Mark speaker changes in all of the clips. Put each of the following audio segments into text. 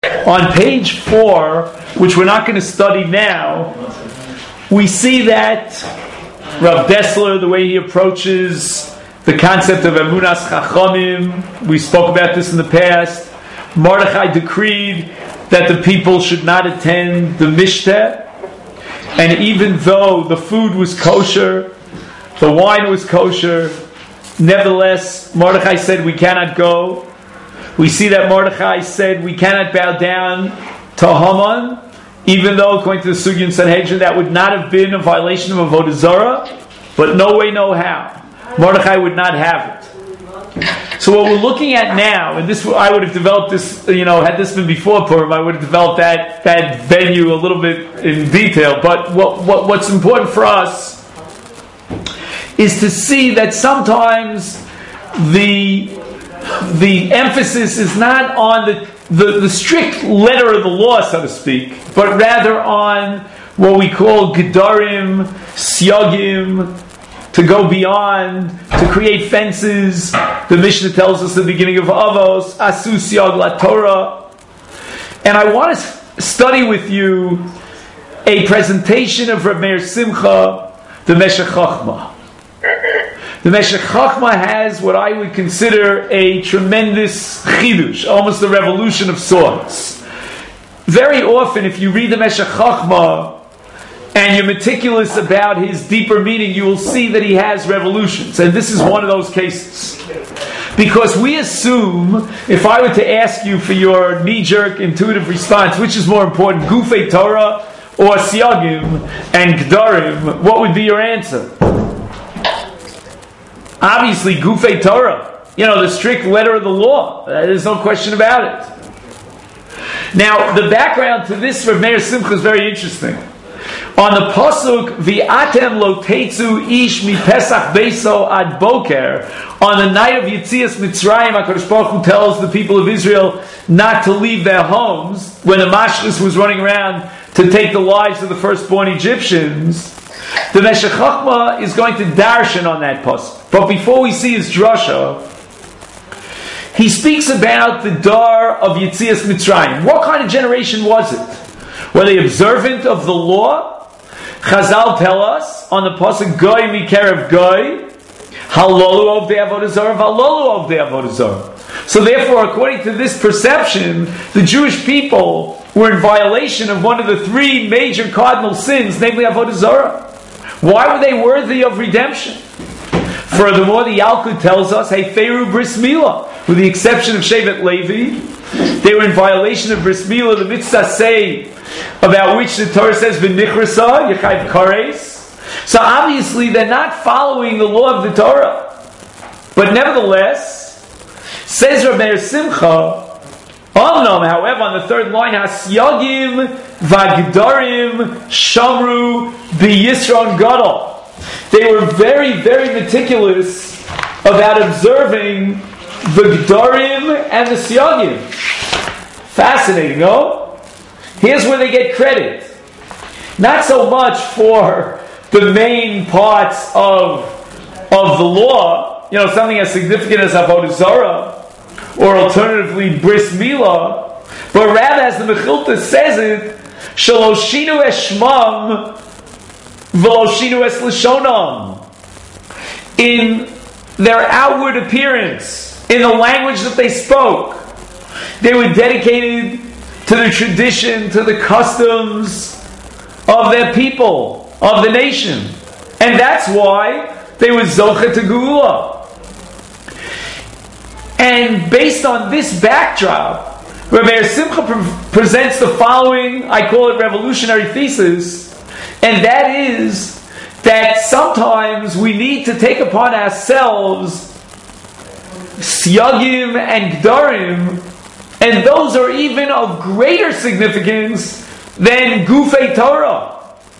Speaker 1: On page 4, which we're not going to study now, we see that Rav Dessler, the way he approaches the concept of Emunas Chachamim, we spoke about this in the past. Mordechai decreed that the people should not attend the Mishteh, and even though the food was kosher, the wine was kosher, nevertheless Mordechai said we cannot go. We see that Mordechai said we cannot bow down to Haman, even though according to the Sugya and Sanhedrin that would not have been a violation of Avodah Zarah, but no way, no how. Mordechai would not have it. So what we're looking at now, and this I would have developed this, had this been before Purim, I would have developed that venue a little bit in detail. But what's important for us is to see that sometimes the emphasis is not on the strict letter of the law, so to speak, but rather on what we call gedarim, siyagim, to go beyond, to create fences. The Mishnah tells us at the beginning of Avos, asu siyag la Torah. And I want to study with you a presentation of Reb Meir Simcha, the Meshech Chochmah. The Meshech Chochmah has what I would consider a tremendous chidush, almost a revolution of sorts. Very often, if you read the Meshech Chochmah and you're meticulous about his deeper meaning, you will see that he has revolutions. And this is one of those cases. Because we assume, if I were to ask you for your knee-jerk intuitive response, which is more important, Gufei Torah or Siyagim and Gdarim, what would be your answer? Obviously, Gufei Torah, the strict letter of the law. There's no question about it. Now, the background to this Reb Meir Simcha is very interesting. On the pasuk, V'atem lo teitzu ish mi Pesach beiso ad boker, on the night of Yetzias Mitzrayim, HaKadosh Baruch Hu tells the people of Israel not to leave their homes when the Mashchus was running around to take the lives of the firstborn Egyptians. The Meshech Chochmah is going to darshan on that pasuk. But before we see his drasha, he speaks about the dar of Yetzias Mitzrayim. What kind of generation was it? Were they observant of the law? Chazal tell us on the pasuk Goy mikerev Goy, halolu of the avodah zarah, halolu of the avodah zarah. So therefore, according to this perception, the Jewish people were in violation of one of the three major cardinal sins, namely avodah zarah. Why were they worthy of redemption? Furthermore, the Yalkut tells us, hey, Feru Bris Milah, with the exception of Shevet Levi, they were in violation of Bris Milah, the mitzvah say, about which the Torah says, V'nichrasa, Yechayv Kares. So obviously they're not following the law of the Torah. But nevertheless, says Reb Meir Simcha, Omnam, however, on the third line, Hasyagim Vagdarim Shamru B'Yisron Gadol. They were very, very meticulous about observing the Gdarim and the Siyagim. Fascinating, no? Here's where they get credit. Not so much for the main parts of the law, something as significant as Avodah Zarah, or alternatively Bris Milah, but rather, as the Mechilta says it, Shaloshinu Eshmam Veloshinu Es Lashonam, in their outward appearance, in the language that they spoke, they were dedicated to the tradition, to the customs of their people, of the nation, and that's why they were Zocha to Geula. And based on this backdrop, Reb Meir Simcha presents the following, I call it revolutionary thesis, and that is that sometimes we need to take upon ourselves Siyagim and Gdarim, and those are even of greater significance than Gufei Torah.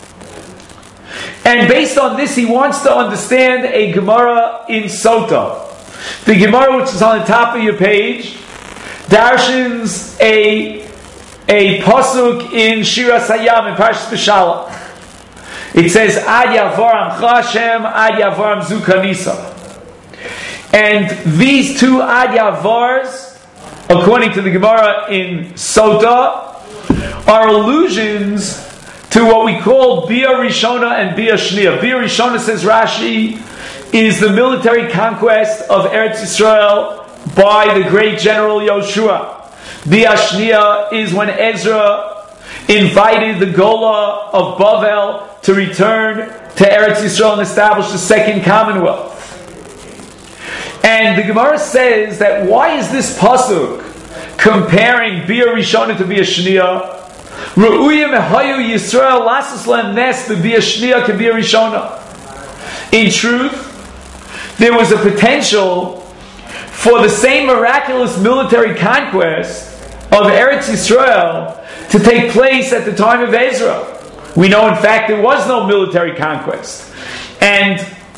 Speaker 1: And based on this, he wants to understand a Gemara in Sota. The Gemara, which is on the top of your page, darshans a pasuk in Shiras Hayam in Parshas Beshalach. It says, Ad Yavaram Chashem, Ad Yavaram Zukanisa. And these two Ad Yavars according to the Gemara in Sota, are allusions to what we call Bia Rishona and Bia Shnia. Bia Rishona, says Rashi, is the military conquest of Eretz Yisrael by the great general Yoshua. Bia Shnia is when Ezra invited the Gola of Bavel to return to Eretz Yisrael and establish the second commonwealth. And the Gemara says that why is this pasuk comparing Bia Rishona to Bia Shnia? Re'uyim hayu Yisrael lasas lem nes the Bia Shnia to Bia Rishona. In truth, there was a potential for the same miraculous military conquest of Eretz Yisrael to take place at the time of Ezra. We know, in fact, there was no military conquest. And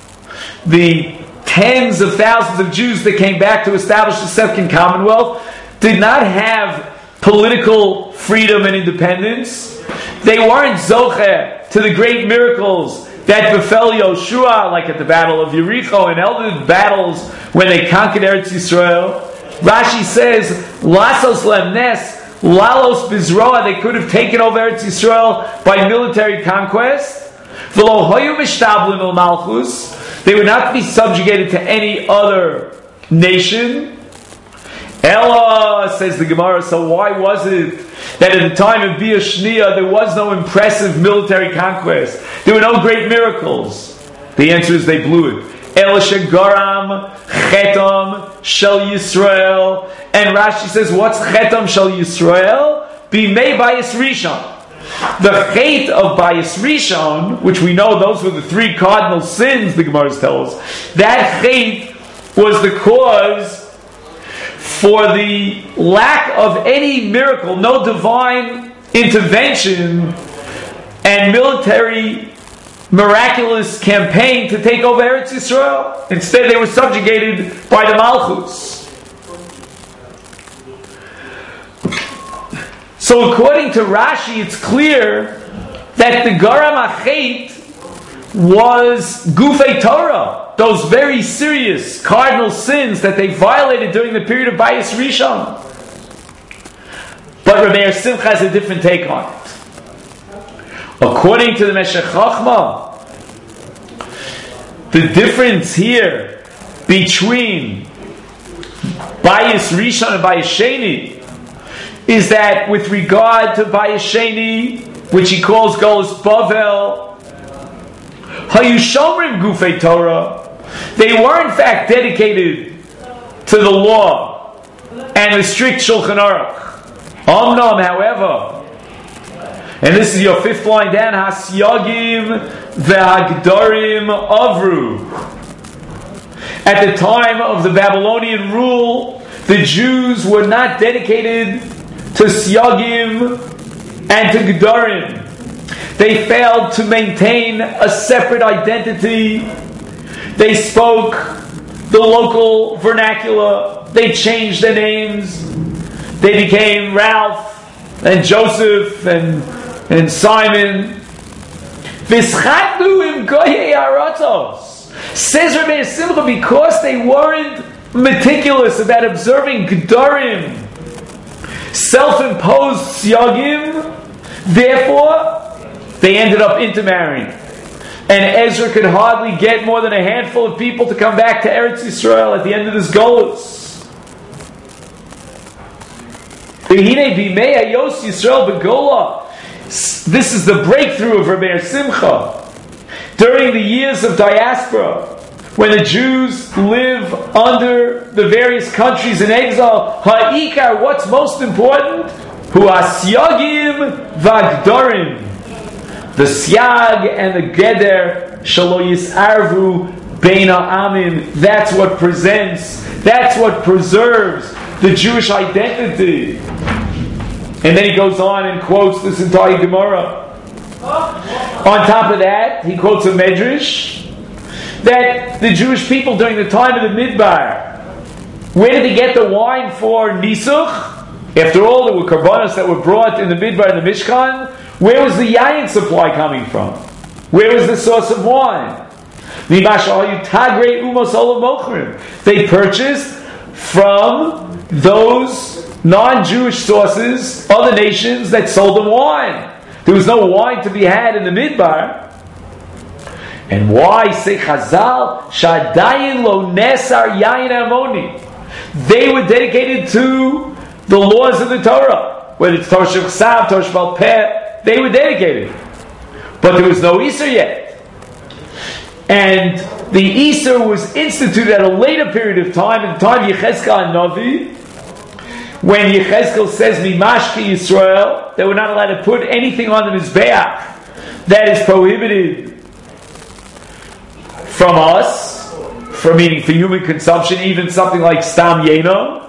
Speaker 1: the tens of thousands of Jews that came back to establish the second commonwealth did not have political freedom and independence. They weren't zocheh to the great miracles that befell Yoshua, like at the Battle of Yericho and other battles when they conquered Eretz Yisrael. Rashi says, Lasos lemnes, lalos bizroa, they could have taken over Eretz Yisrael by military conquest. V'lo hoyu mishtablim el malchus, they would not be subjugated to any other nation. Ella, says the Gemara, so why was it that at the time of Bia Shnia there was no impressive military conquest? There were no great miracles. The answer is they blew it. Ela shegaram chetam shel Yisrael. And Rashi says, what's chetam shel Yisrael? Bimei bayis rishon. The chet of bayis rishon, which we know those were the three cardinal sins, the Gemara tells us, that chet was the cause for the lack of any miracle, no divine intervention and military miraculous campaign to take over Eretz Yisrael. Instead, they were subjugated by the Malchus. So according to Rashi, it's clear that the Garam HaChet was Gufei Torah, those very serious cardinal sins that they violated during the period of Bayis Rishon. But Rabbi Simcha has a different take on it. According to the Meshech Chochmah, the difference here between Bayis Rishon and Bayis Sheni is that with regard to Bayis Sheni, which he calls Golos Bavel, Hayushomrim Gufei Torah, they were in fact dedicated to the law and the strict Shulchan Aruch. Omnom, however, and this is your fifth line down, Hasyagim ve'hagdarim avru. At the time of the Babylonian rule, the Jews were not dedicated to Syagim and to Gdarim. They failed to maintain a separate identity. They spoke the local vernacular. They changed their names. They became Ralph and Joseph and Simon. V'schatu im goyei haratos. Says Rabbi Simcha, because they weren't meticulous about observing Gdarim, self-imposed Syagim, therefore they ended up intermarrying. And Ezra could hardly get more than a handful of people to come back to Eretz Yisrael at the end of this Golus. This is the breakthrough of Rabbi Simcha. During the years of diaspora, when the Jews live under the various countries in exile, ha'ikar, what's most important? Hu asyagim v'agdarim. The Siag and the Geder Shalo Yisarvu Beina Amim. That's what presents, that's what preserves the Jewish identity. And then he goes on and quotes this entire Gemara. On top of that, he quotes a Medrash that the Jewish people during the time of the Midbar, where did they get the wine for Nisuch? After all, there were karbanos that were brought in the Midbar and the Mishkan. Where was the yayin supply coming from? Where was the source of wine? They purchased from those non-Jewish sources, other nations that sold them wine. There was no wine to be had in the Midbar. And why say Chazal, Shadayin lo nesar yayin amoni? They were dedicated to the laws of the Torah. Whether it's Torah Shechsav, Torah Shebal Peh, they were dedicated. But there was no Easter yet. And the Easter was instituted at a later period of time, in the time of Yechezkel and Navi, when Yechezkel says, Mimashki Yisrael, they were not allowed to put anything on the Mizbeach that is prohibited from us, for human consumption, even something like Stam Yena.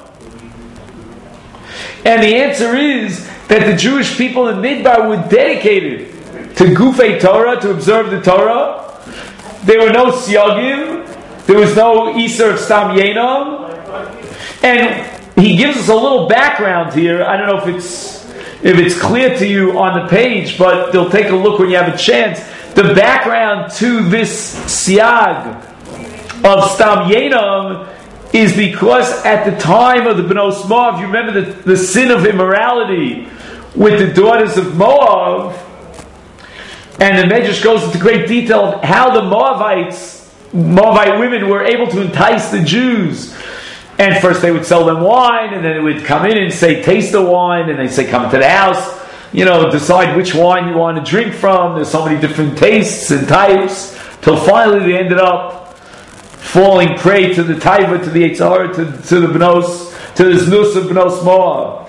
Speaker 1: And the answer is that the Jewish people in Midbar were dedicated to Gufei Torah, to observe the Torah. There were no Siyagim, there was no Easter of Stam Yena. And he gives us a little background here. I don't know if it's clear to you on the page, but they'll take a look when you have a chance. The background to this Siag of Stam Yenam is because at the time of the Bnos Moav, you remember the sin of immorality with the daughters of Moab, and the Medrash goes into great detail of how the Moabite women were able to entice the Jews. And first they would sell them wine, and then they would come in and say, taste the wine, and they say, come to the house, decide which wine you want to drink from. There's so many different tastes and types, till finally they ended up falling prey to the Taiva, to the Eitzahar, to the Bnos, to the Znus of Bnos Moab.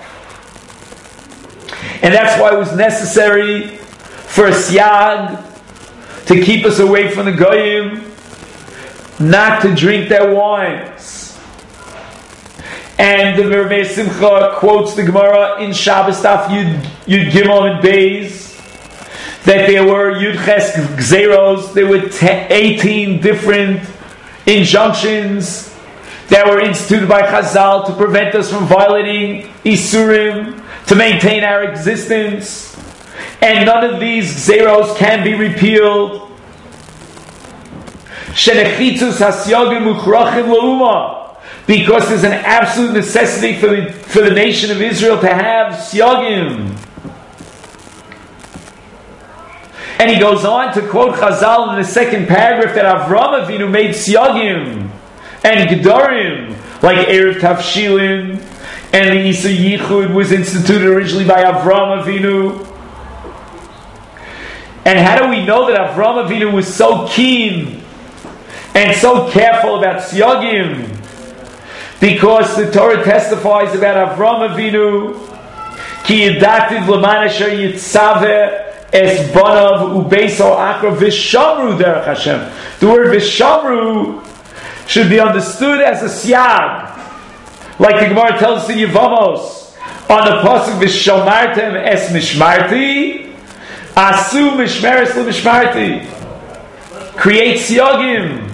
Speaker 1: And that's why it was necessary for a Siag to keep us away from the Goyim, not to drink their wines. And the Meir Simcha quotes the Gemara in Shabbos Daf Yud Gimel and Beis that there were Yud Ches Gzeros, there were 18 different injunctions that were instituted by Chazal to prevent us from violating Isurim, to maintain our existence, and none of these Gzeros can be repealed. Shenechitzus hasyagim uchrachim la'uma, because there's an absolute necessity for the nation of Israel to have Siyagim. And he goes on to quote Chazal in the second paragraph that Avram Avinu made Siyagim and Gedarim, like Erev Tavshilin, and the Isa Yichud was instituted originally by Avram Avinu. And how do we know that Avram Avinu was so keen and so careful about Siyagim? Because the Torah testifies about Avram Avinu, ki yidativ l'man asher yitzaveh es banav ubeiso akra v'shamru derech Hashem. The word v'shamru should be understood as a siyag, like the Gemara tells us in Yevamos on the pasuk v'shamartem es mishmarti asu mishmeres l'mishmarti. Create siyagim.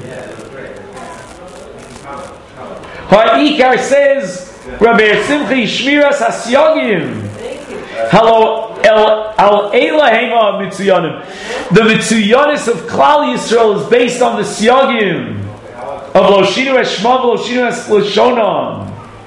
Speaker 1: Ha'ikar says, Rabbi Simcha Shmiras Hasyagim. Hello, al Elahema Mitzuyanim. The Mitzuyanis of Klal Yisrael is based on the Syagim of Loshinu Eshma, Loshinu Eshloshonam.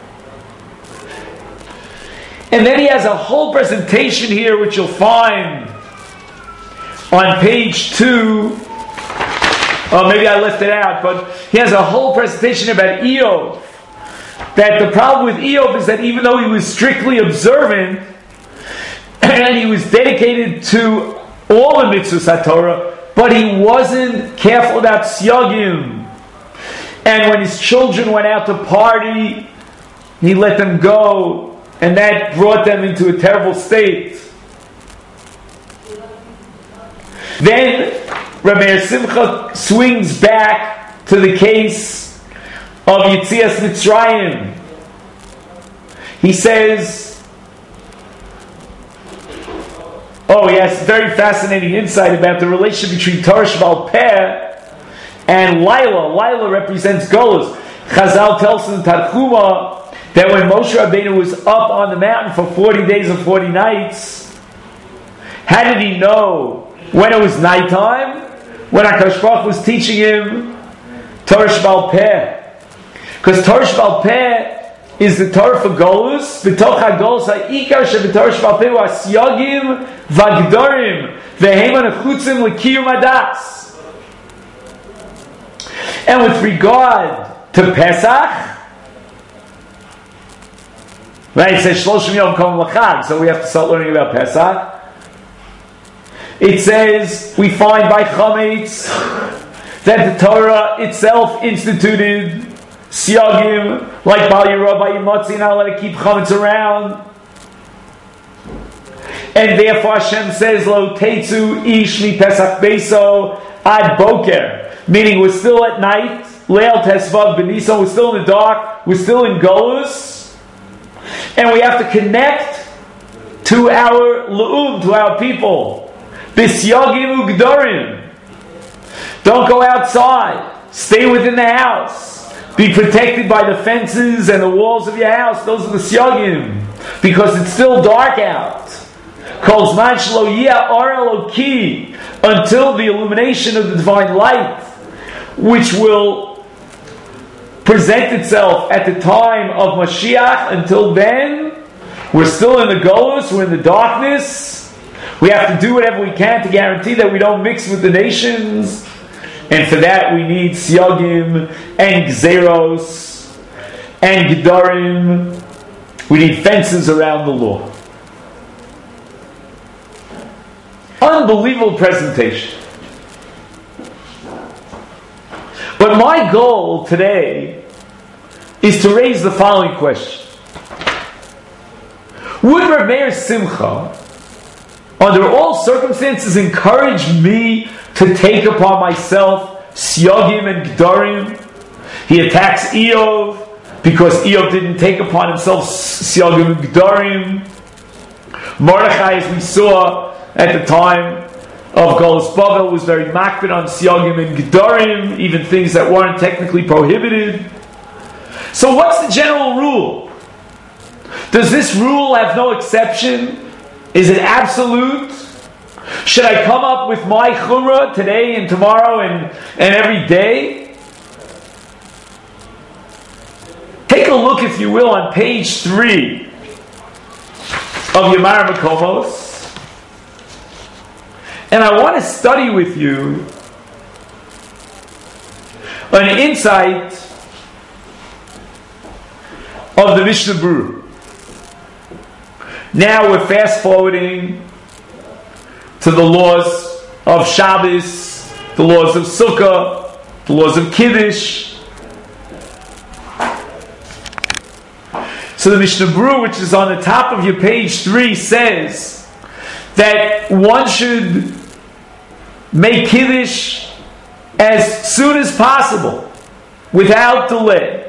Speaker 1: And then he has a whole presentation here, which you'll find on page 2. Maybe I left it out, but he has a whole presentation about Eov. That the problem with Eov is that even though he was strictly observant and he was dedicated to all the mitzvahs HaTorah, but he wasn't careful about Siyagim. And when his children went out to party, he let them go, and that brought them into a terrible state. Then Rabbi Simcha swings back to the case of Yitzias Mitzrayim. He says, he has very fascinating insight about the relationship between Torah Shebal Peh and Laila. Laila represents Golus. Chazal tells in Tarchuma that when Moshe Rabbeinu was up on the mountain for 40 days and 40 nights, how did he know when it was nighttime? When HaKadosh Baruch Hu was teaching him Torah Shebal Peh. Because Torah Shebal Peh is the Torah for Golus. B'toch ha-Golus ha'ikar she'b'Torah sheba'al peh ha'siyagim v'agdorim v'heim ha'nechutzim l'kiyum hadas. And with regard to Pesach, right, it says Shloshim Yom Kom L'Chag, so we have to start learning about Pesach. It says, we find by Chametz that the Torah itself instituted Siyagim, like Bal Yirah, Bal Yimotzi, not allowed to keep Chametz around. And therefore Hashem says, Lo Teitzu Ish Mi Pesach Beiso Ad Boker, meaning we're still at night, Leil Tesvav B'Nisan, we're still in the dark, we're still in Golus, and we have to connect to our Le'um, to our people. B'Syagim Ugdorim. Don't go outside. Stay within the house. Be protected by the fences and the walls of your house. Those are the Syagim. Because it's still dark out. Kol Zman Shelo Yeh Or Eloki, until the illumination of the divine light, which will present itself at the time of Mashiach. Until then, we're still in the Golus, we're in the darkness. We have to do whatever we can to guarantee that we don't mix with the nations. And for that we need Siyagim and Gzeros and Gedarim. We need fences around the law. Unbelievable presentation. But my goal today is to raise the following question. Would Reb Meir Simcha, under all circumstances, encourage me to take upon myself Siyagim and Gedarim? He attacks Eov because Eov didn't take upon himself Siyagim and Gedarim. Mordechai, as we saw at the time of Golus Bavel, was very makbid on Siyagim and Gedarim, even things that weren't technically prohibited. So what's the general rule? Does this rule have no exception? Is it absolute? Should I come up with my chumrah today and tomorrow and every day? Take a look, if you will, on page 3 of Yemar Makomos. And I want to study with you an insight of the Mishnah Berurah. Now we're fast forwarding to the laws of Shabbos, the laws of Sukkah, the laws of Kiddush. So the Mishnah Berurah, which is on the top of your page 3, says that one should make Kiddush as soon as possible, without delay.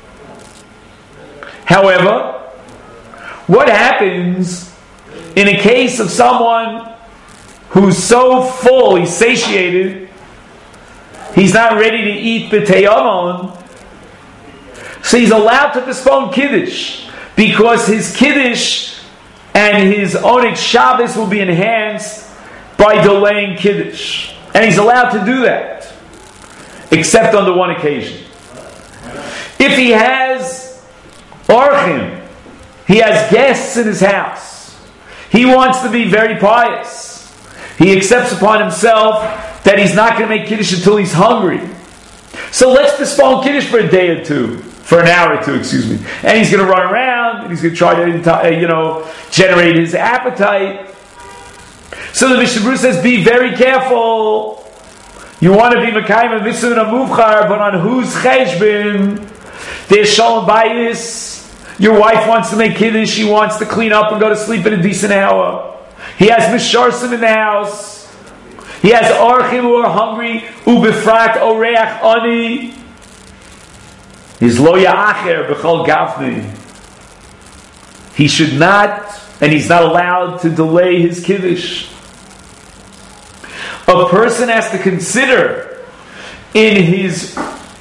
Speaker 1: However, what happens in a case of someone who's so full, he's satiated, he's not ready to eat b'teyamon, so he's allowed to postpone Kiddush, because his Kiddush and his Oneg Shabbos will be enhanced by delaying Kiddush. And he's allowed to do that, except on the one occasion. If he has Orchim, he has guests in his house, he wants to be very pious, he accepts upon himself that he's not going to make Kiddush until he's hungry. So let's postpone Kiddush for a day or two, for an hour or two, and he's going to run around, and he's going to try to, generate his appetite. So the Mishnah Berurah says, be very careful. You want to be Mekayim and Mitzvah and a Muvchar, but on whose cheshbon? There's Shalom Bayis. Your wife wants to make Kiddush, she wants to clean up and go to sleep at a decent hour. He has Misharsim in the house. He has Orchim who are hungry. Ubefrat Oreach Ani. He's Lo Ya'acher B'chol Gafni. He should not, and he's not allowed to delay his Kiddush. A person has to consider in his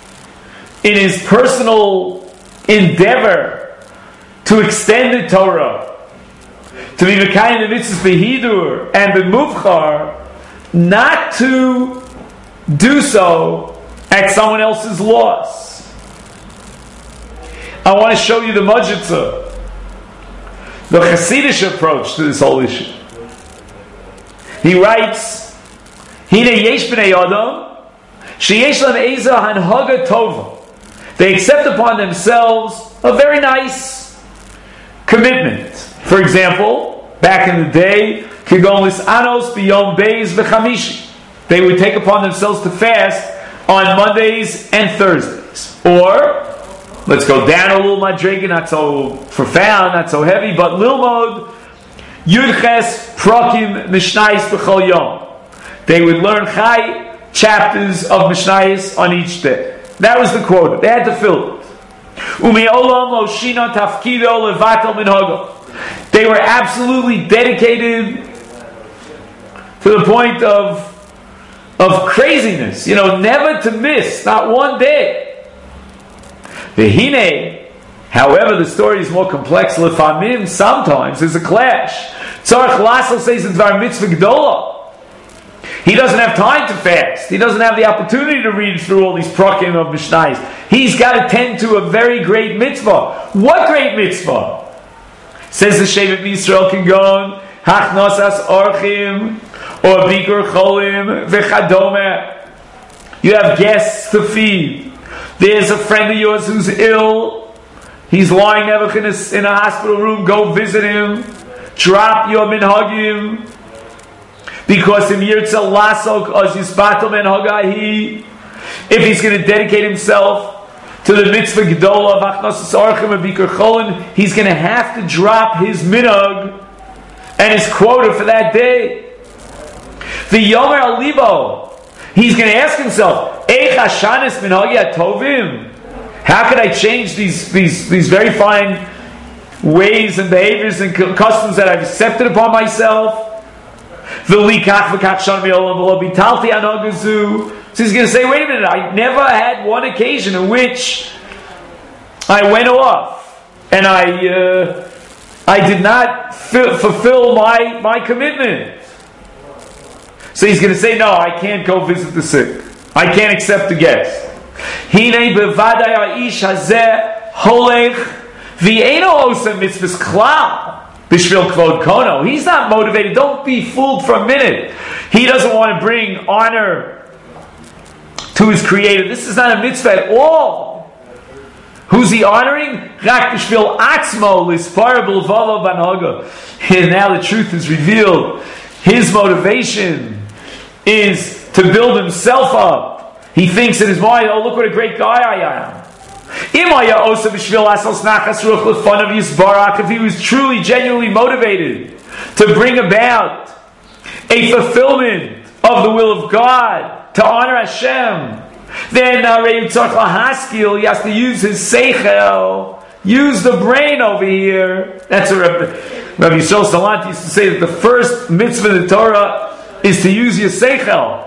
Speaker 1: personal endeavor to extend the Torah, to be Mekayim the Mitzvahs Behidur and B'Muvchar, not to do so at someone else's loss. I want to show you the Majitza, the Hasidic approach to this whole issue. He writes, Hine yesh b'nei Adam, sheyesh lam eza hanhaga tova. They accept upon themselves a very nice commitment. For example, back in the day, kigon lisanos biyom beis v'chamishi. They would take upon themselves to fast on Mondays and Thursdays. Or, let's go down a little madrega, not so profound, not so heavy, but lilmod yudches prakim mishnayis b'chol yom. They would learn chai chapters of mishnayis on each day. That was the quota. They had to fill it. They were absolutely dedicated to the point of craziness. Never to miss, not one day. V'hine, however, the story is more complex. Lefamim, sometimes there's a clash. Tzarech Lasel says it's var mitzvah gdola. He doesn't have time to fast. He doesn't have the opportunity to read through all these prakim of mishnayos. He's got to tend to a very great mitzvah. What great mitzvah? Says the Shevet Yisrael can go on hachnosas orchim or bikur cholim v'chadome. You have guests to feed. There's a friend of yours who's ill. He's lying in a hospital room. Go visit him. Drop your minhagim. Because if he's going to dedicate himself to the mitzvah gedola of achnosas orchim and bikur cholin, he's going to have to drop his minhag and his quota for that day. The yomer alibo, he's going to ask himself, Eich hashanis minhagi atovim? How could I change these very fine ways and behaviors and customs that I've accepted upon myself? So he's going to say, wait a minute, I never had one occasion in which I went off and I did not fulfill my commitment. So he's going to say, no, I can't go visit the sick. I can't accept the guest. He's not motivated. Don't be fooled for a minute. He doesn't want to bring honor to his Creator. This is not a mitzvah at all. Who's he honoring? And now the truth is revealed. His motivation is to build himself up. He thinks in his mind, oh, look what a great guy I am. If he was truly, genuinely motivated to bring about a fulfillment of the will of God, to honor Hashem, then he has to use his seichel, use the brain over here. That's what Rabbi Yisrael Salant used to say, that the first mitzvah in the Torah is to use your seichel.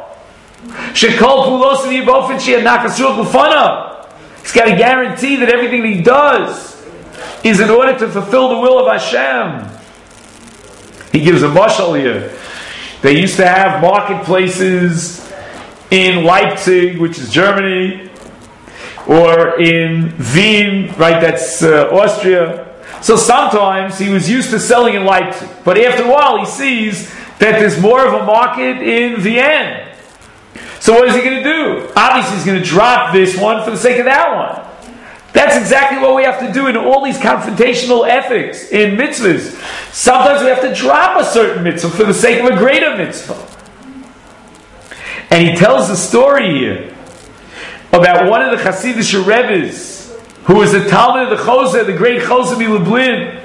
Speaker 1: He's got to guarantee that everything he does is in order to fulfill the will of Hashem. He gives a mashal here. They used to have marketplaces in Leipzig, which is Germany, or in Wien, right, that's Austria. So sometimes he was used to selling in Leipzig, but after a while he sees that there's more of a market in Vienna. So what is he going to do? Obviously he's going to drop this one for the sake of that one. That's exactly what we have to do in all these confrontational ethics, in mitzvahs. Sometimes we have to drop a certain mitzvah for the sake of a greater mitzvah. And he tells the story here about one of the Hasidic Rebbe's who was a Talmud of the Chozeh, the great Chozeh Milublin.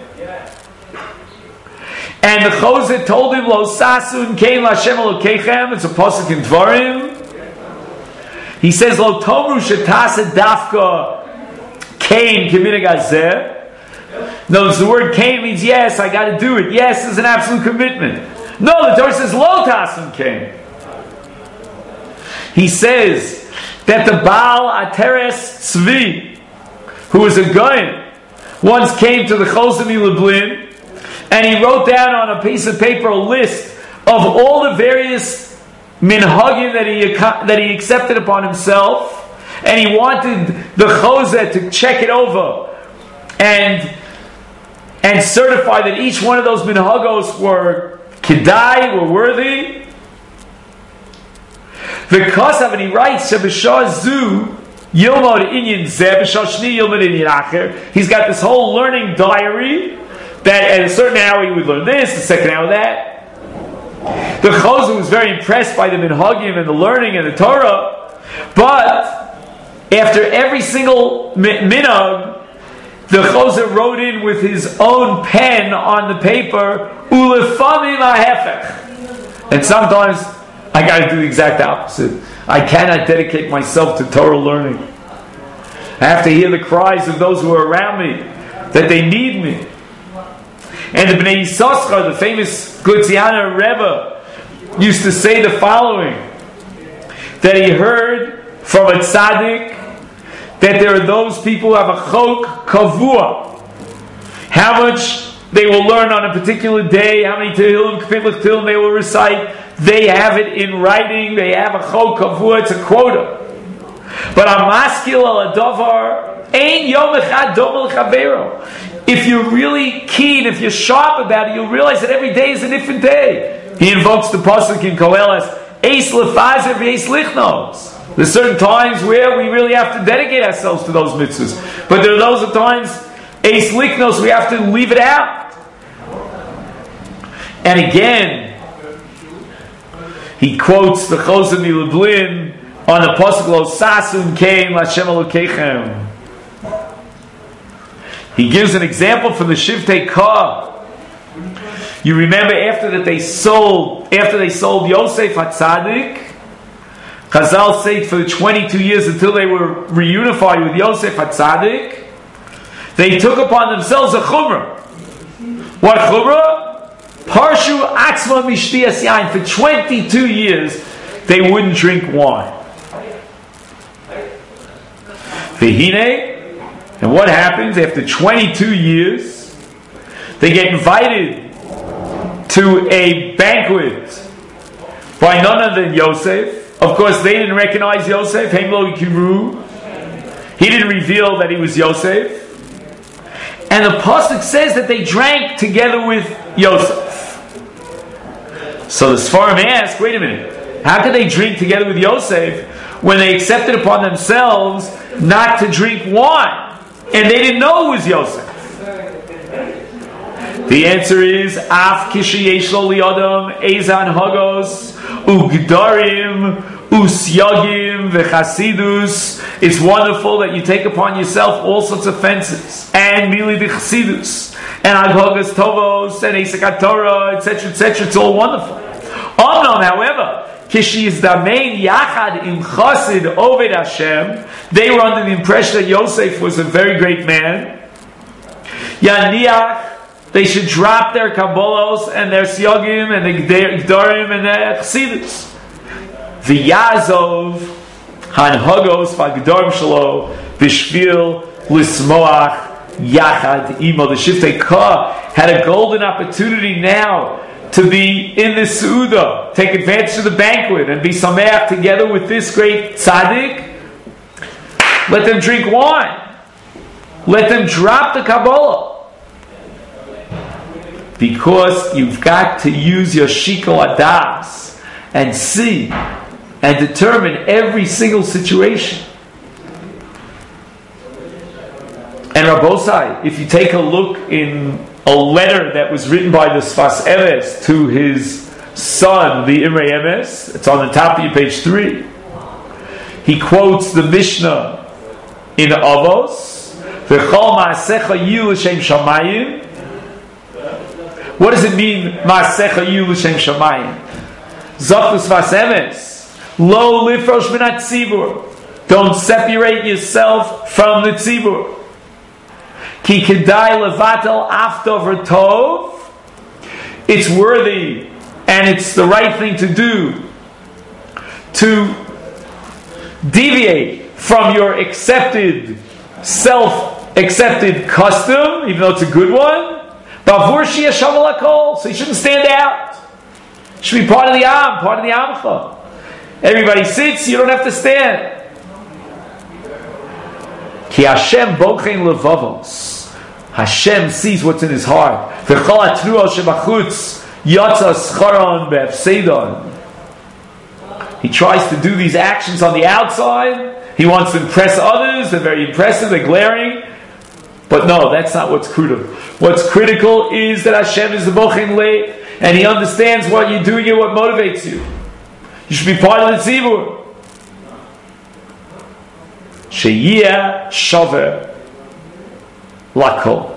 Speaker 1: And the Chozeh told him, Lo sasun kein Lashem Elokeichem, it's a pasuk in Dvarim. He says, Lo tomru shetase dafka Cain Keminig Hazeh. No, the word Cain means yes, I got to do it. Yes is an absolute commitment. No, the Torah says Lo tasun Cain. He says that the Baal Ateres Tzvi, who was a Goyen, once came to the Chozeh Milublin, and he wrote down on a piece of paper a list of all the various minhagim that he accepted upon himself, and he wanted the Chozeh to check it over and certify that each one of those minhagos were kedai, were worthy. V'kasav, and he writes, Shebishah zu yilmod inyan zeh, b'shah shni yilmod inyan acher. He's got this whole learning diary that at a certain hour he would learn this, the second hour that. The Chozeh was very impressed by the minhagim and the learning and the Torah, but after every single minhag, the Chozeh wrote in with his own pen on the paper, ulefamim ahefech. And sometimes I got to do the exact opposite. I cannot dedicate myself to Torah learning. I have to hear the cries of those who are around me, that they need me. And the Bnei Yissaschar, the famous Gutzianer Rebbe, used to say the following, that he heard from a tzaddik that there are those people who have a chok kavua, how much they will learn on a particular day, how many tehillim, kfilach tehillim they will recite. They have it in writing, they have a chok kavua, it's a quota. But a maskil al adavar ein yom echad dom l'chavero. If you're really keen, if you're sharp about it, you'll realize that every day is a different day. He invokes the pasuk in Koheles, eis lefazer v'eis lichnos. There's certain times where we really have to dedicate ourselves to those mitzvahs. But there are those times, eis lichnos, we have to leave it out. And again, he quotes the Chozeh Milublin on the pasuk lo sasun kein l'Hashem Elokeichem. He gives an example from the Shiftei Ka. You remember after they sold Yosef HaTzadik, Chazal say for 22 years until they were reunified with Yosef HaTzadik, they took upon themselves a chumrah. What chumrah? Parshu atzma mishtiyas yain. For 22 years, they wouldn't drink wine. V'hinei, and what happens after 22 years? They get invited to a banquet by none other than Yosef. Of course, they didn't recognize Yosef. He didn't reveal that he was Yosef. And the pasuk says that they drank together with Yosef. So the Sfarim ask, wait a minute, how could they drink together with Yosef when they accepted upon themselves not to drink wine? And they didn't know it was Yosef. The answer is Af kishiyesh lo liadam ezan hagos ugdarim usyagim v'chasidus. It's wonderful that you take upon yourself all sorts of fences and mili v'chasidus and aghogas tovos and esakat Torah, etc., etc. It's all wonderful. Omnom, however, kishi is damein yachad im chasid oved Hashem. They were under the impression that Yosef was a very great man. Yaniach, they should drop their kabbalos and their siyagim and their gdarim and their chassidus. V'yazov hanhagos v'gdarim shalo b'shvil lismoach yachad imo. The Shiftei Ka had a golden opportunity now to be in the Seudah, take advantage of the banquet and be sameach together with this great tzaddik. Let them drink wine. Let them drop the Kabbalah. Because you've got to use your shikol adas and see and determine every single situation. And Rabbosai, if you take a look in a letter that was written by the Sfas Emes to his son, the Imrei Emes, it's on the top of your page 3. He quotes the Mishnah in Avos, V'chol ma'asecha yu l'shem shamayim. What does it mean, ma'asecha yu l'shem shamayim? Zok l'sfas emes, lo lifrosh min hatzibur. Don't separate yourself from the tzibur. Ki kedai levatel aftover tov. It's worthy and it's the right thing to do to deviate from your self-accepted custom, even though it's a good one. Bavur shia shavel hakol, so you shouldn't stand out. You should be part of the Am, part of the Amcha. Everybody sits, you don't have to stand. Ki Hashem bochein levavos Hashem sees what's in his heart. V'chol hatruah shebachutz yatsa scharon be'efseidon. He tries to do these actions on the outside. He wants to impress others. They're very impressive. They're glaring. But no, that's not what's critical. What's critical is that Hashem is the Bochin Lev, and He understands what you're doing and what motivates you. You should be part of the tzibur. Sheyiyah shover lakol.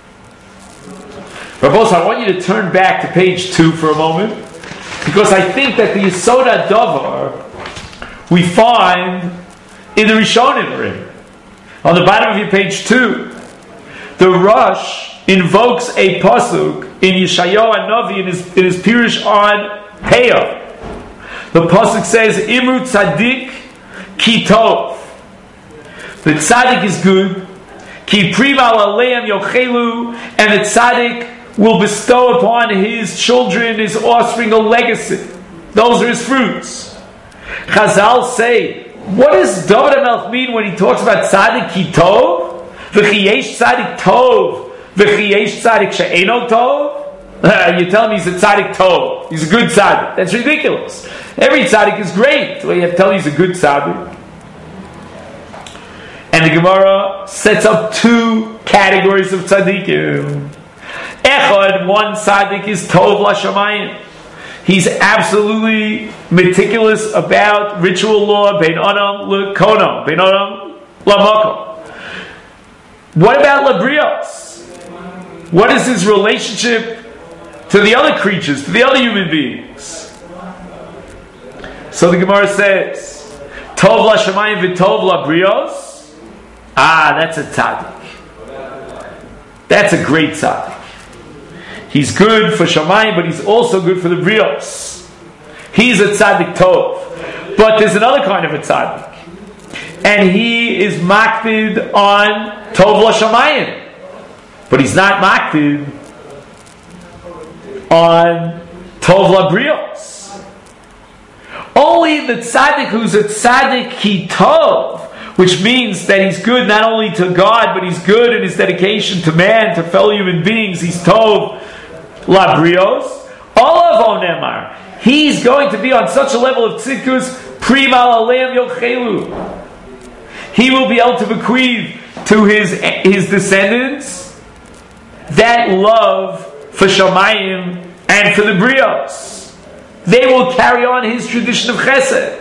Speaker 1: Rabbos, I want you to turn back to page 2 for a moment, because I think that the Yesod HaDavar we find in the Rishonim already. On the bottom of your page 2, the Rosh invokes a pasuk in Yeshayahu HaNavi in his Pirush on Peah. The pasuk says, "Imru tzaddik ki tov." The tzaddik is good. Ki prima aleim yochelu, and the tzaddik will bestow upon his children, his offspring, a legacy. Those are his fruits. Chazal say, what does David HaMelech mean when he talks about tzaddik ki tov? V'chi yesh tzaddik tov, v'chi yesh tzaddik she'eno tov? You tell me he's a tzaddik tov. He's a good tzaddik. That's ridiculous. Every tzaddik is great. Well, you have to tell me he's a good tzaddik. And the Gemara sets up 2 categories of tzaddikim. Echad, one tzaddik is tov l'shamayim. He's absolutely meticulous about ritual law, bein adam l'kono, bein adam l'makom. What about Labrios? What is his relationship to the other creatures, to the other human beings? So the Gemara says, Tov l'shamayim v'tov Labrios. That's a tzaddik. That's a great tzaddik. He's good for shamayim, but he's also good for the brios. He's a tzaddik tov. But there's another kind of a tzaddik. And he is makpid on tov l'shamayim. But he's not makpid on tov l'brios. Only the tzaddik who's a tzaddik ki tov, which means that he's good not only to God, but he's good in his dedication to man, to fellow human beings. He's tov labrios. Olav onemar. He's going to be on such a level of tzidkus, prima aleim yochelu. He will be able to bequeath to his descendants that love for shamayim and for the brios. They will carry on his tradition of chesed.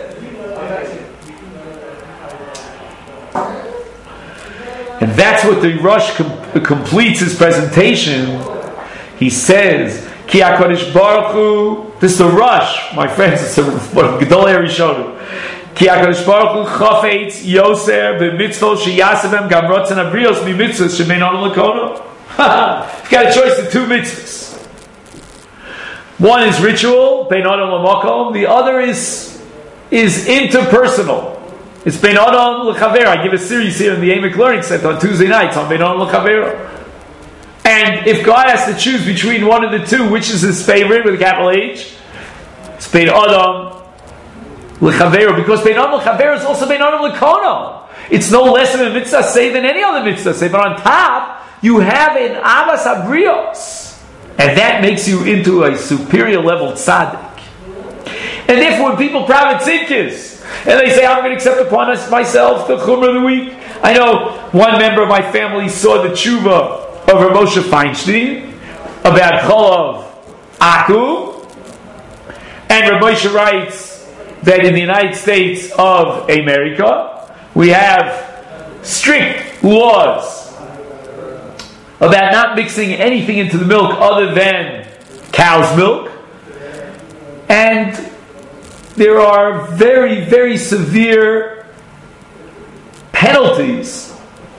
Speaker 1: And that's what the Rosh completes his presentation. He says, Ki HaKadosh Baruch Hu, this is the Rosh, my friends, it's a Gedolei Rishonim. Ki HaKadosh Baruch Hu chafetz yoser b'mitzvot sheyasevem gam rotzen abrios mi-mitzvot shemenon l'kono. You've got a choice of 2 mitzvahs. One is ritual, bein adam l'makom. The other is interpersonal. It's Bein Adam L'Chavera. I give a series here in the Amic Learning Center on Tuesday nights on Bein Adam L'Chavera. And if God has to choose between one of the 2, which is his favorite with a capital H? It's Bein Adam L'Chavera, because Bein Adam L'Chavera is also Bein Adam L'Kono. It's no less of a mitzvah say than any other mitzvah say, but on top you have an Avas Abrios, and that makes you into a superior level tzaddik. And therefore, when people private tzidkis, and they say, I'm going to accept upon myself the Chumrah of the week. I know one member of my family saw the tshuva of Rav Moshe Feinstein about Cholav Aku. And Rav Moshe writes that in the United States of America, we have strict laws about not mixing anything into the milk other than cow's milk. And there are very, very severe penalties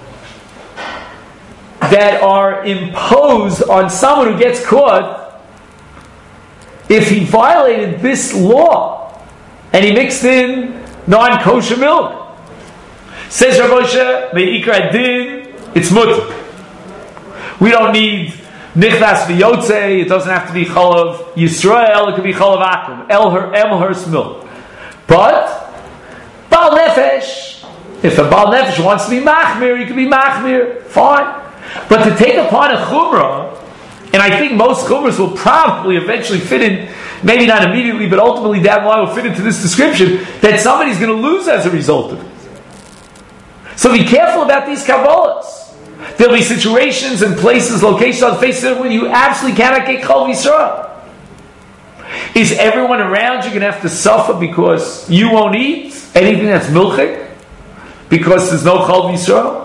Speaker 1: that are imposed on someone who gets caught if he violated this law and he mixed in non-kosher milk. Says Rav Moshe, Me'ikra din, it's mutter. We don't need Nichnas v'yotze, it doesn't have to be Cholav Yisrael, it could be Cholav Akum, Elher's milk. But, Baal Nefesh, if a Baal Nefesh wants to be Machmir, he can be Machmir, fine. But to take upon a chumrah, and I think most chumras will probably eventually fit in, maybe not immediately, but ultimately down the line will fit into this description, that somebody's going to lose as a result of it. So be careful about these Kabbalahs. There'll be situations and places, locations on the face of the earth where you absolutely cannot get Chol Yisrael. Is everyone around you going to have to suffer because you won't eat anything that's milchik? Because there's no Chol Yisrael?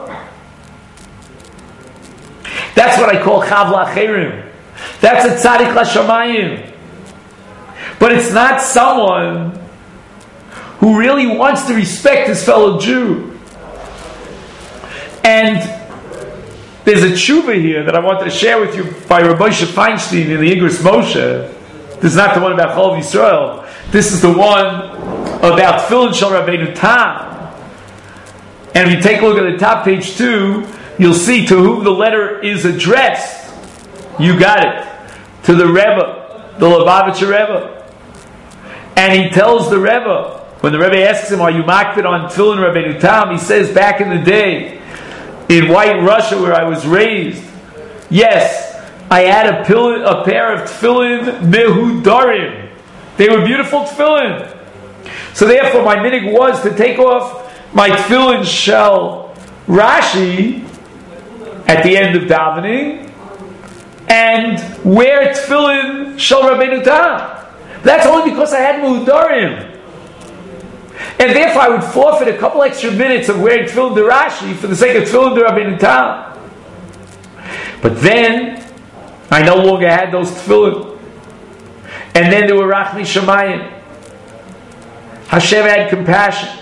Speaker 1: That's what I call Chav L'Acherim. That's a Tzadik L'Shamayim. But it's not someone who really wants to respect his fellow Jew. And there's a tshuva here that I wanted to share with you by Rabbi Moshe Feinstein in the Igros Moshe. This is not the one about Chol Yisrael. This is the one about Tefillin Shel Rabbeinu Tam. And if you take a look at the top, page 2, you'll see to whom the letter is addressed. You got it. To the Rebbe, the Lubavitcher Rebbe. And he tells the Rebbe, when the Rebbe asks him, are you makpid on Tefillin Rabbeinu Tam? He says, back in the day, in White Russia where I was raised, yes, I had a pair of Tefillin Mehudarim. They were beautiful Tefillin. So therefore my minhag was to take off my Tefillin Shel Rashi at the end of davening and wear Tefillin Shel Rabbeinu Tam. That's only because I had Mehudarim. And therefore I would forfeit a couple extra minutes of wearing Tefillin de Rashi for the sake of Tefillin de Rabbeinu Tam. But then I no longer had those tefillin. And then there were Rachmi Shamayim. Hashem had compassion.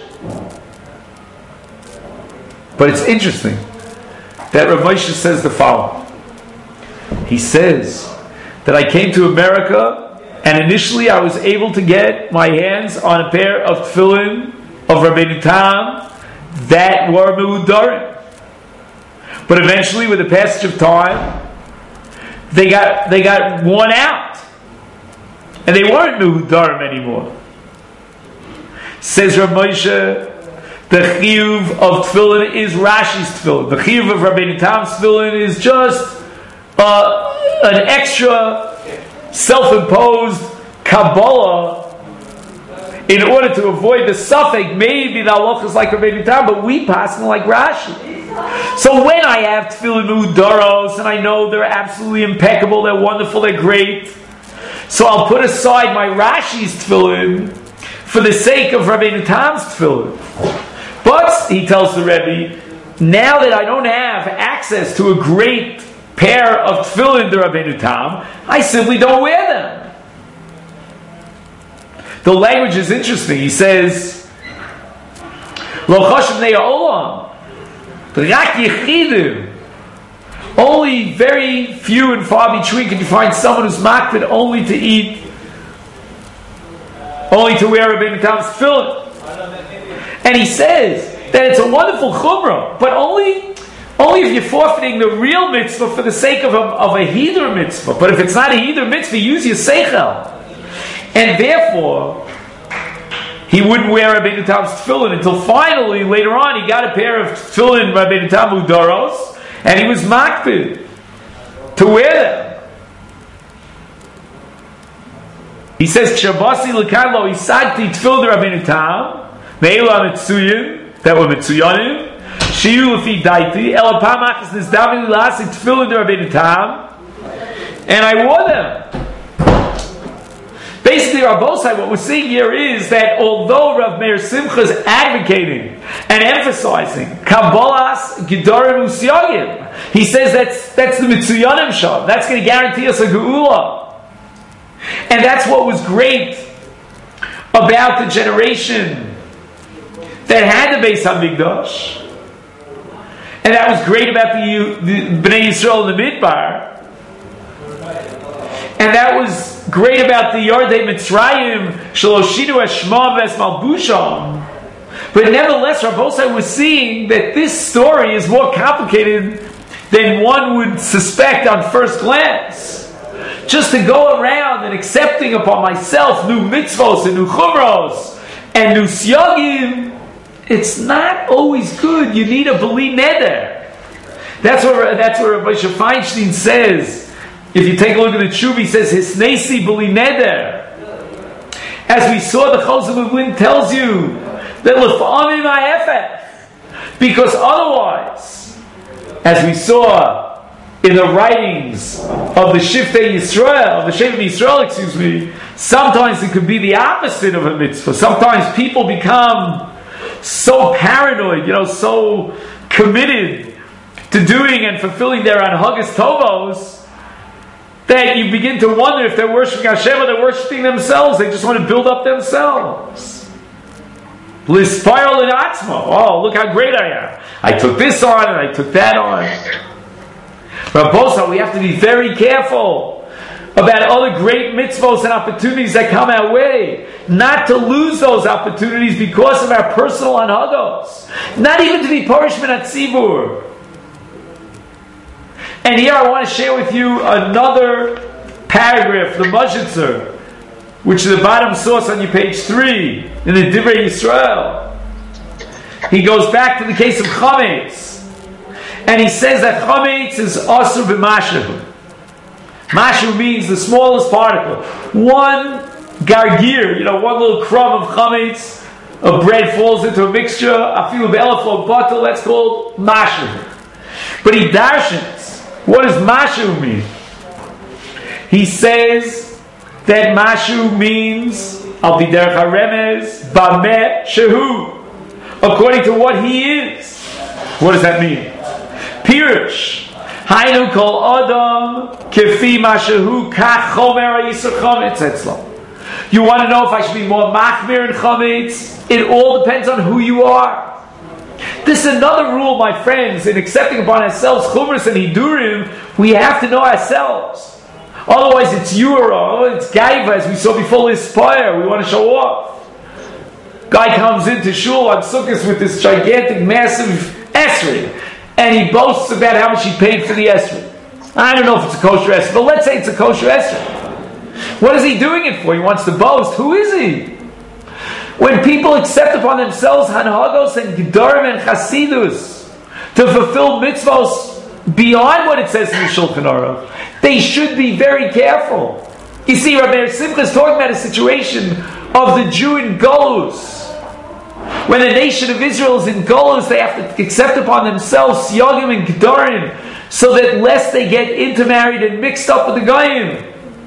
Speaker 1: But it's interesting that Rav Moshe says the following. He says that I came to America and initially I was able to get my hands on a pair of tefillin of Rabbeinu Tam that were Mehudarim. But eventually, with the passage of time, they got worn out. And they weren't Mehudarim anymore. Says Rav Moshe, the chiyuv of tefillin is Rashi's tefillin. The chiyuv of Rabbeinu Tam's tefillin is just an extra self-imposed Kabbalah in order to avoid the suffix. Maybe the halacha is like Rabbeinu Tam, but we pass them like Rashi. So when I have tefillin Mehudaros and I know they're absolutely impeccable, they're wonderful, they're great, so I'll put aside my Rashi's tefillin for the sake of Rabbeinu Tam's tefillin. But, he tells the Rebbe, now that I don't have access to a great pair of tefillin de Rabbeinu Tam, I simply don't wear them. The language is interesting. He says, Lo choshev nei ha'olam, rak yechidim. Only very few and far between can you find someone who's makpid only to eat, only to wear Rabbeinu Tam's tefillin. And he says that it's a wonderful chumrah, but only if you're forfeiting the real mitzvah for the sake of a Hidur mitzvah. But if it's not a Hidur mitzvah, use your seichel. And therefore, he wouldn't wear Rabbeinu Tam's tefillin until finally, later on, he got a pair of tefillin Rabbeinu Tam Mehudaros, and he was makpid to wear them. He says, Kshabasi l'kan lo isagti tefillin Rabbeinu Tam, me'ela mitzuyin, that were mitzuyanim, shiyu l'fi daiti, ela pamachas nizdavin l'asi tefillin Rabbeinu Tam, and I wore them. Basically, Rabbosai, what we're seeing here is that although Rav Meir Simcha is advocating and emphasizing Kabbalas Gedorim Usyagim, he says that's the Mitzuyanim Shah. That's going to guarantee us a Geula. And that's what was great about the generation that had the Beis HaMikdash. And that was great about the Bnei Yisrael in the Midbar. And that was great about the Yardei Mitzrayim, Shaloshinu Hashma Ves Malbusham. But nevertheless, Rabbosai was seeing that this story is more complicated than one would suspect on first glance. Just to go around and accepting upon myself new mitzvos and new chumros and new syagim, it's not always good. You need a beli neder. That's where Rabbi Moshe Feinstein says, if you take a look at the Tshuva, he says, Hisnesi b'li neder. As we saw, the Chosam of Lin tells you that l'fa'amim ha'efech. Because otherwise, as we saw in the writings of the Shiftei Yisrael, sometimes it could be the opposite of a mitzvah. Sometimes people become so paranoid, so committed to doing and fulfilling their anhagas tovos, that you begin to wonder if they're worshiping Hashem or they're worshiping themselves. They just want to build up themselves. L'spiral in atzmo. Oh, look how great I am. I took this on and I took that on. Rabbosa, we have to be very careful about other great mitzvos and opportunities that come our way. Not to lose those opportunities because of our personal anhagos. Not even to be parish min hatzibur. And here I want to share with you another paragraph, the Mashitzer, which is the bottom source on your page 3 in the Divrei Yisrael. He goes back to the case of Chametz, and he says that Chametz is asur b'mashu. Mashu means the smallest particle. One gargir, one little crumb of Chametz, of bread falls into a mixture, afilu be'elef lo batel, that's called mashu. But he darshans, what does mashu mean? He says that mashu means al pi derech haremez bameh shehu, according to what he is. What does that mean? Pirush haynu kol adam kefi mashehu kach chomer yisur chametz etzlo. You want to know if I should be more machmir in chametz? It all depends on who you are. This is another rule, my friends, in accepting upon ourselves chumras and hidurim. We have to know ourselves. Otherwise, it's yura, it's gaiva, as we saw before. Aspire, we want to show off. Guy comes into shul on Sukkot with this gigantic, massive esrog, and he boasts about how much he paid for the esrog. I don't know if it's a kosher esrog, but let's say it's a kosher esrog. What is he doing it for? He wants to boast. Who is he? When people accept upon themselves hanhagos and gedarim and chasidus to fulfill mitzvos beyond what it says in the Shulchan Aruch, they should be very careful. You see, Rabbi Simcha is talking about a situation of the Jew in Golus. When the nation of Israel is in Golus, they have to accept upon themselves siyagim and gedarim, so that lest they get intermarried and mixed up with the Goyim.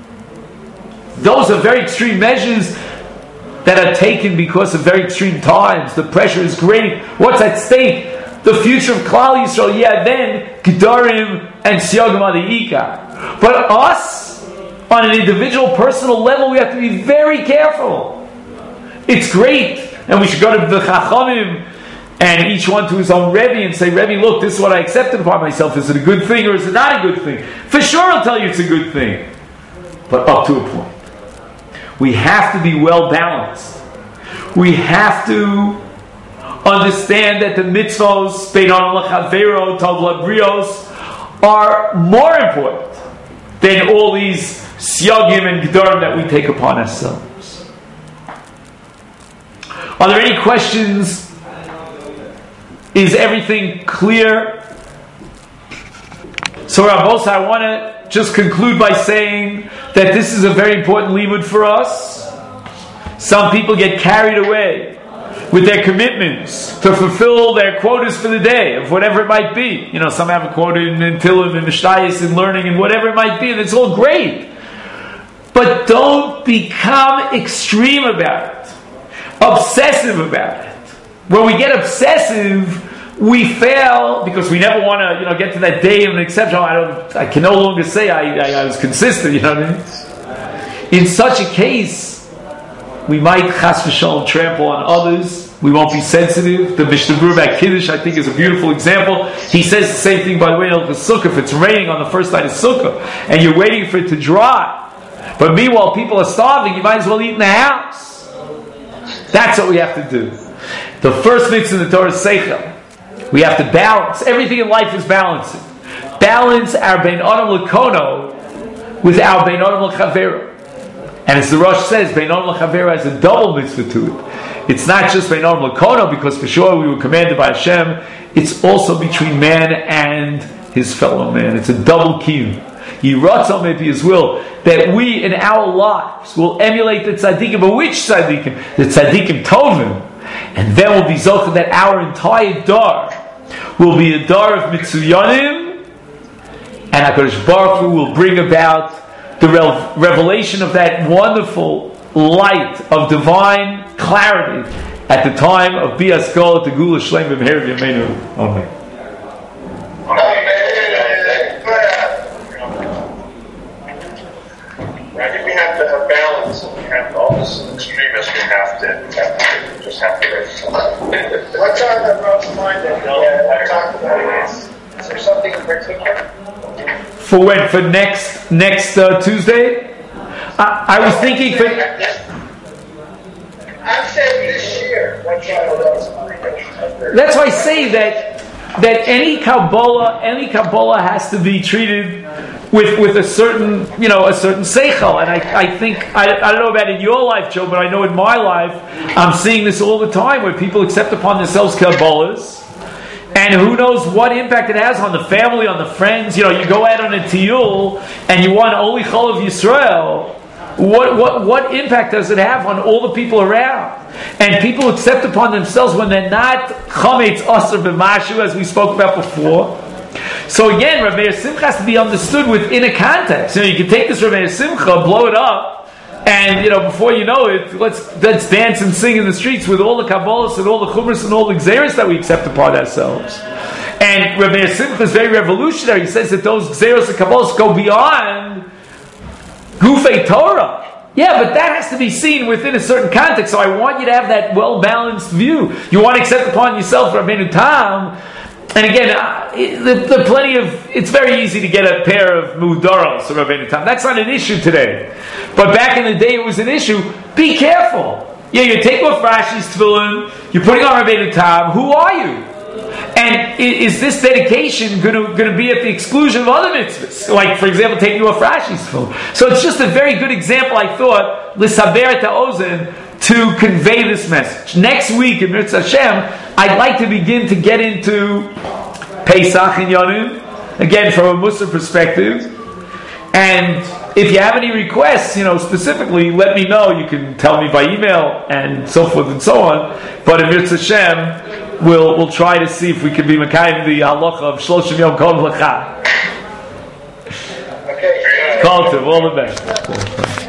Speaker 1: Those are very extreme measures that are taken because of very extreme times. The pressure is great. What's at stake? The future of Klal Yisrael. Yeah, then Gedarim and Siyagim are the Ikar. But us, on an individual, personal level, we have to be very careful. It's great, and we should go to the Chachamim and each one to his own Rebbe and say, Rebbe, look, this is what I accepted upon myself. Is it a good thing or is it not a good thing? For sure I'll tell you it's a good thing. But up to a point. We have to be well balanced. We have to understand that the mitzvos, Beinon L'Chavero, Tov L'Brios, are more important than all these siyagim and gedarim that we take upon ourselves. Are there any questions? Is everything clear? So Rabbosa, I want to just conclude by saying that this is a very important limud for us. Some people get carried away with their commitments to fulfill their quotas for the day, of whatever it might be. Some have a quota in Tilim and Mishtayis and learning and whatever it might be, and it's all great. But don't become extreme about it, obsessive about it. When we get obsessive, we fail because we never want to, get to that day of an exception. I can no longer say I was consistent. You know what I mean? In such a case, we might chas v'shalom trample on others. We won't be sensitive. The Mishnah Berurah about Kiddush, I think, is a beautiful example. He says the same thing, by the way, in the Sukkah. If it's raining on the first night of Sukkah and you're waiting for it to dry, but meanwhile people are starving, you might as well eat in the house. That's what we have to do. The first mitzvah in the Torah is seichel. We have to balance. Everything in life is balancing. Balance our bein adam l'kono with our bein adam l'chavero. And as the Rosh says, bein adam l'chavero has a double mitzvah to it. It's not just bein adam l'kono, because for sure we were commanded by Hashem. It's also between man and his fellow man. It's a double kiyum. Yiratzon maybe his will, that we in our lives will emulate the tzaddikim. But which tzaddikim? The tzaddikim tovim. And then we'll be zocheh that our entire dar will be a dar of mitzuyanim, and HaKadosh Baruch Hu will bring about the revelation of that wonderful light of divine clarity at the time of Bias Kol at the Gula Shlem B'Meher V'Yameinu. Amen.
Speaker 2: I think we have to have balance. We have to, all this extremists, we have to just have to.
Speaker 3: What time that Rob's mind that I talked about it? Is there something in particular?
Speaker 1: For when? For next Tuesday? I was thinking for.
Speaker 3: I'm saying this year.
Speaker 1: That's why I say that any Kabbalah has to be treated with a certain seichel, and I think I don't know about in your life, Joe, but I know in my life I'm seeing this all the time where people accept upon themselves Kabbalahs, and who knows what impact it has on the family, on the friends. You go out on a tiyul and you want only Chol of Yisrael. What impact does it have on all the people around? And people accept upon themselves when they're not chametz aser b'mashu, as we spoke about before. So again, Rav Meir Simcha has to be understood within a context. You can take this Rav Meir Simcha, blow it up, and before you know it, let's dance and sing in the streets with all the Kabbalahs and all the Chumras and all the Gzeros that we accept upon ourselves. And Rav Meir Simcha is very revolutionary. He says that those Gzeros and Kabbalahs go beyond Gufei Torah. Yeah, but that has to be seen within a certain context. So I want you to have that well-balanced view. You want to accept upon yourself Rabbeinu Tam. And again, the plenty of. It's very easy to get a pair of mudaros of Rabbeinu Tam. That's not an issue today. But back in the day, it was an issue. Be careful. Yeah, you take off Rashi's tefillin. You're putting on Rabbeinu Tam. Who are you? And is this dedication going to be at the exclusion of other mitzvahs? Like, for example, taking off Rashi's tefillin. So it's just a very good example, I thought, l'saber ta'ozen, to convey this message. Next week, in Mirz Hashem, I'd like to begin to get into Pesach and Yonim, again, from a Musar perspective. And if you have any requests, specifically, let me know. You can tell me by email and so forth and so on. But in Mirz Hashem, we'll try to see if we can be Mekayim the halacha of Shloshim Yom Kol L'cha.
Speaker 3: Okay.
Speaker 1: Call to all the best.